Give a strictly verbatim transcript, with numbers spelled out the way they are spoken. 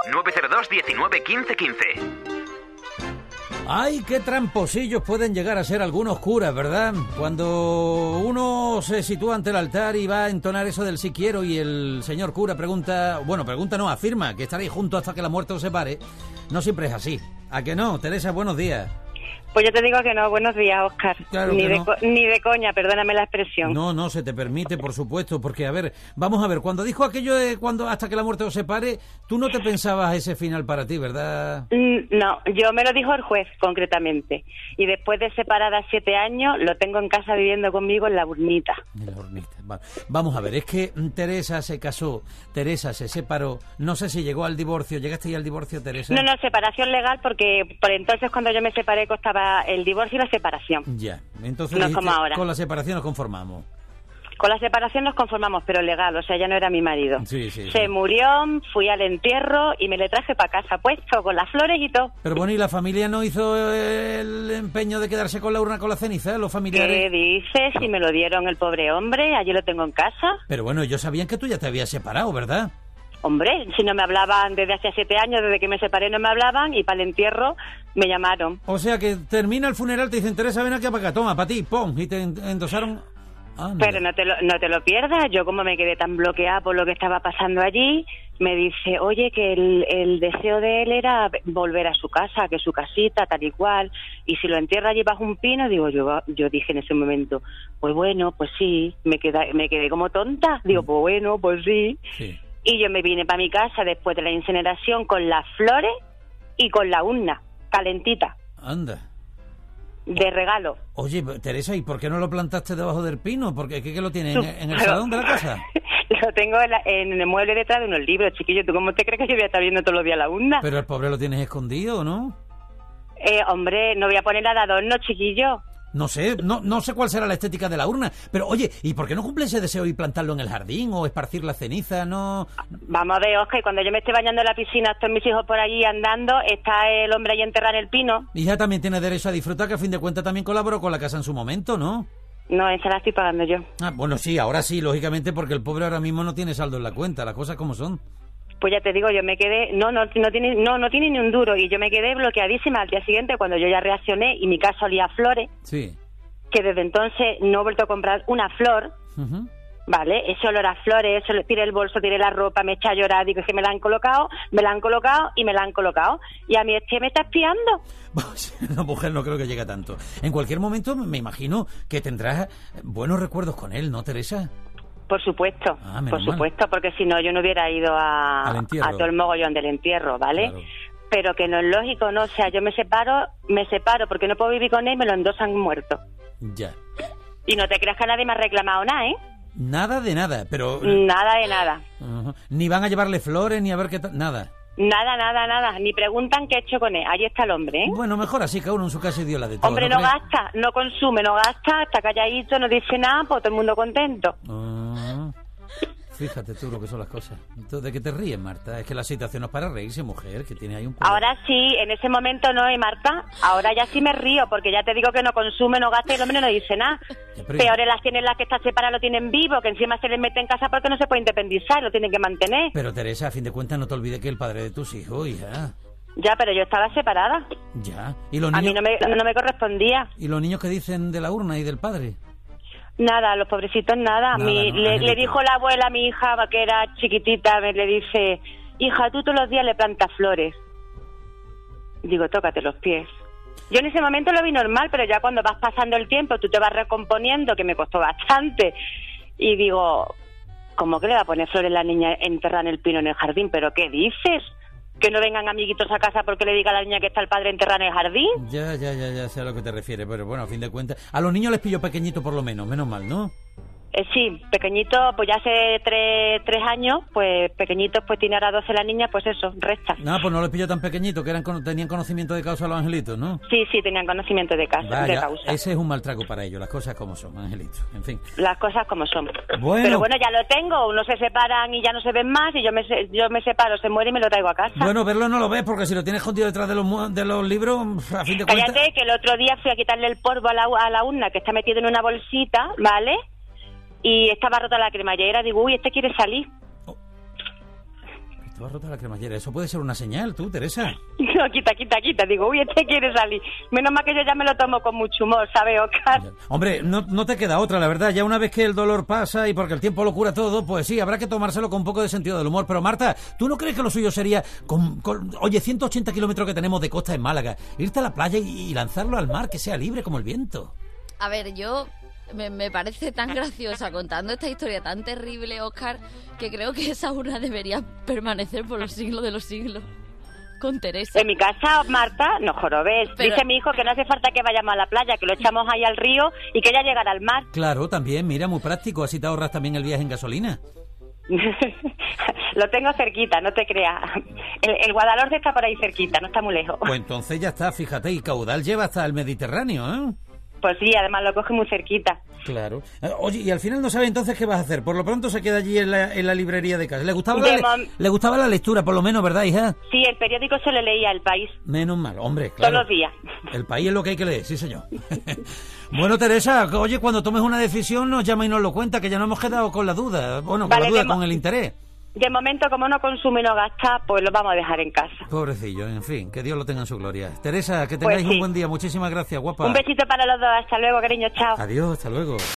nueve cero dos diecinueve quince quince. ¡Ay, qué tramposillos pueden llegar a ser algunos curas, ¿verdad? Cuando uno se sitúa ante el altar y va a entonar eso del sí quiero y el señor cura pregunta, bueno, pregunta no, afirma que estaréis juntos hasta que la muerte os separe, no siempre es así. ¿A que no? Teresa, buenos días. Pues yo te digo que no, buenos días, Óscar. Claro ni, que de no. co- ni de coña, perdóname la expresión. No, no, se te permite, por supuesto, porque, a ver, vamos a ver, cuando dijo aquello de cuando hasta que la muerte os separe, tú no te pensabas ese final para ti, ¿verdad? Mm, No, yo me lo dijo el juez, concretamente. Y después de separada siete años, lo tengo en casa viviendo conmigo en la urnita. En la hornita. Va- Vamos a ver, es que mm, Teresa se casó, Teresa se separó, no sé si llegó al divorcio, ¿llegaste ya al divorcio, Teresa? No, no, separación legal, porque por entonces cuando yo me separé costaba el divorcio y la separación. Ya, entonces No dijiste, como ahora. con la separación nos conformamos. Con la separación nos conformamos, pero legal, o sea, ya no era mi marido. Sí, sí, Se sí. murió, fui al entierro y me le traje para casa puesto, con las flores y todo. Pero bueno, ¿y la familia no hizo el empeño de quedarse con la urna con la ceniza, los ¿Qué familiares? dices? Si me lo dieron el pobre hombre, allí lo tengo en casa. Pero bueno, ellos sabían que tú ya te habías separado, ¿verdad? Hombre, si no me hablaban desde hace siete años, desde que me separé no me hablaban, y para el entierro me llamaron. O sea que termina el funeral, te dicen, Teresa, ven aquí para acá, toma, para ti, pon, y te en- endosaron... Ah, mira. Pero no te, lo, no te lo pierdas, yo como me quedé tan bloqueada por lo que estaba pasando allí, me dice, oye, que el, el deseo de él era volver a su casa, que su casita, tal y cual, y si lo entierra allí bajo un pino, digo, yo yo dije en ese momento, pues bueno, pues sí, me quedé, me quedé como tonta, digo, pues bueno, pues sí. Sí. Y yo me vine para mi casa después de la incineración con las flores y con la urna, calentita, Anda. de regalo. Oye, Teresa, ¿y por qué no lo plantaste debajo del pino? Porque ¿qué, qué lo tienes? ¿En, en el Pero- salón de la casa? Lo tengo en, la- en el mueble detrás de unos libros, chiquillo. ¿Tú cómo te crees que yo voy a estar viendo todos los días la urna? Pero el pobre lo tienes escondido, ¿no? Eh, hombre, no voy a poner nada de adorno, chiquillo. No sé, no, no sé cuál será la estética de la urna, pero oye, ¿y por qué no cumple ese deseo y plantarlo en el jardín o esparcir la ceniza? No, Vamos a ver, Oscar, y cuando yo me esté bañando en la piscina, están mis hijos por allí andando, está el hombre ahí enterrado en el pino. hija también tiene derecho a disfrutar, que a fin de cuentas también colaboró con la casa en su momento, ¿no? No, esa la estoy pagando yo. Ah, bueno, sí, ahora sí, lógicamente, porque el pobre ahora mismo no tiene saldo en la cuenta, las cosas como son. Pues ya te digo, yo me quedé, no, no, no tiene, no, no tiene ni un duro, y yo me quedé bloqueadísima al día siguiente cuando yo ya reaccioné y mi casa olía a flores, Sí. que desde entonces no he vuelto a comprar una flor. Ujú. Vale, ese olor a flores, eso, le tiré el bolso, tiré la ropa, me eché a llorar, digo, es que me la han colocado, me la han colocado y me la han colocado. Y a mí es que me está espiando. La mujer no creo que llegue a tanto. En cualquier momento me imagino que tendrás buenos recuerdos con él, ¿no, Teresa? Por supuesto, Ah, menos por mal. supuesto, porque si no yo no hubiera ido a, Al entierro. a todo el mogollón del entierro, ¿vale? Claro. Pero que no es lógico, ¿no? O sea, yo me separo, me separo porque no puedo vivir con él y me lo endosan muerto. Ya. Y no te creas que nadie me ha reclamado nada, ¿eh? Nada de nada, pero... Nada de nada. Ujú. Ni van a llevarle flores, ni a ver qué tal... Nada. Nada, nada, nada. Ni preguntan qué he hecho con él. Allí está el hombre, ¿eh? Bueno, mejor así, cada uno en su casa y dio la de todo. Hombre, no crees? gasta, no consume, no gasta, está calladito, no dice nada, pues todo el mundo contento. Ah, fíjate tú lo que son las cosas. Entonces, ¿de qué te ríes, Marta? Es que la situación no es para reírse, mujer, que tiene ahí un... problema. Ahora sí, en ese momento no, ¿eh, Marta? Ahora ya sí me río, porque ya te digo que no consume, no gasta y el hombre no dice nada. Ya, pero- Peores las tienen las que están separadas, lo tienen vivo, que encima se les mete en casa porque no se puede independizar, lo tienen que mantener. Pero, Teresa, a fin de cuentas, no te olvides que el padre de tus hijos, hija. Ya, pero yo estaba separada. Ya. ¿Y los A mí niños, no me, no me correspondía. ¿y los niños que dicen de la urna y del padre? Nada, los pobrecitos nada. Nada, Mi- no, le, Angelito. le dijo la abuela a mi hija, que era chiquitita, me le dice, hija, tú todos los días le plantas flores. Digo, tócate los pies. Yo en ese momento lo vi normal, pero ya cuando vas pasando el tiempo, tú te vas recomponiendo, que me costó bastante. Y digo, ¿cómo que le va a poner flores la niña enterrada en el pino en el jardín? ¿Pero qué dices? ¿Que no vengan amiguitos a casa porque le diga a la niña que está el padre enterrado en el jardín? Ya, ya, ya, ya sé a lo que te refieres, pero bueno, a fin de cuentas... A los niños les pillo pequeñito por lo menos, menos mal, ¿no? Eh, sí, pequeñito, pues ya hace tres, tres años, pues pequeñitos, pues tiene ahora doce la niña, pues eso, resta. No, pues no les pillo tan pequeñito, que eran con- tenían conocimiento de causa los angelitos, ¿no? Sí, sí, tenían conocimiento de, casa, de Vaya, causa. ese es un mal trago para ellos, las cosas como son, angelitos, en fin. Las cosas como son. Bueno. Pero bueno, ya lo tengo, unos se separan y ya no se ven más, y yo me, se- yo me separo, se muere y me lo traigo a casa. Bueno, verlo no lo ves, porque si lo tienes escondido detrás de los, mu- de los libros, a fin de cuentas... Cállate, que el otro día fui a quitarle el polvo a la, a la urna, que está metido en una bolsita, ¿vale? Y estaba rota la cremallera, digo, uy, este quiere salir. estaba rota la cremallera. Eso puede ser una señal, tú, Teresa. No, quita, quita, quita. Digo, uy, este quiere salir. Menos mal que yo ya me lo tomo con mucho humor, ¿sabes, Oscar? Hombre, no, no te queda otra, la verdad. Ya una vez que el dolor pasa y porque el tiempo lo cura todo, pues sí, habrá que tomárselo con un poco de sentido del humor. Pero Marta, ¿tú no crees que lo suyo sería, con, con oye, ciento ochenta kilómetros que tenemos de costa en Málaga, irte a la playa y, y lanzarlo al mar, que sea libre como el viento? A ver, yo... Me, me parece tan graciosa contando esta historia tan terrible, Óscar, que creo que esa urna debería permanecer por los siglos de los siglos con Teresa. En mi casa, Marta, no jorobes. Pero... Dice mi hijo que no hace falta que vayamos a la playa, que lo echamos ahí al río y que ella llegará al mar. Claro, también, mira, muy práctico. Así te ahorras también el viaje en gasolina. Lo tengo cerquita, no te creas. El, el Guadalhorce está por ahí cerquita, no está muy lejos. Pues entonces ya está, fíjate, y caudal lleva hasta el Mediterráneo, ¿eh? Pues sí, además lo coge muy cerquita. Claro. Oye, y al final no sabe entonces qué vas a hacer. Por lo pronto se queda allí en la, en la librería de casa. ¿Le gustaba, la, le, le gustaba la lectura, por lo menos, verdad, hija? Sí, el periódico se le leía, El País. Menos mal, hombre, claro. Todos los días. El País es lo que hay que leer, sí, señor. Bueno, Teresa, oye, cuando tomes una decisión nos llama y nos lo cuenta, que ya no hemos quedado con la duda. Bueno, con vale, la duda, con el interés. De momento, como no consume y no gasta, pues lo vamos a dejar en casa. Pobrecillo, en fin, que Dios lo tenga en su gloria. Teresa, que tengáis pues sí. un buen día. Muchísimas gracias, guapa. Un besito para los dos. Hasta luego, cariño. Chao. Adiós, hasta luego.